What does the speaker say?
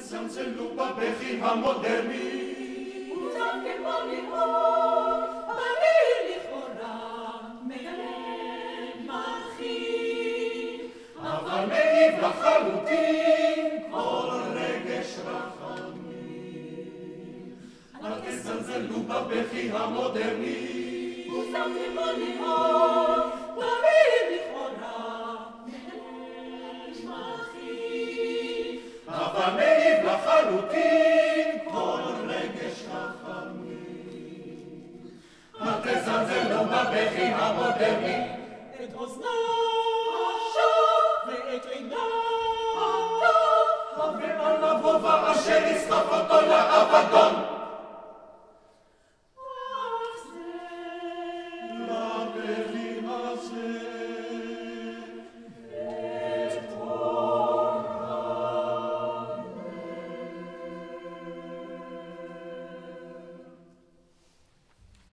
תזלזלו בבכי המודרני. מוצב כמו ליאור, בריא לכאורה, מגלה מרחיב. אבל מעיב לחלוטין כל רגש רחמים. אל תזלזלו בבכי המודרני. מוצב כמו ליאור, בריא לכאורה, מגלה מרחיב. אבל מעיב לחלוטין כל רגש רחמים. אל תזלזלו בבכי המודרני. את אוזנו השוב ואת עיניו הטוב, ועל לבובה אשר יסחף אותו לאבדון.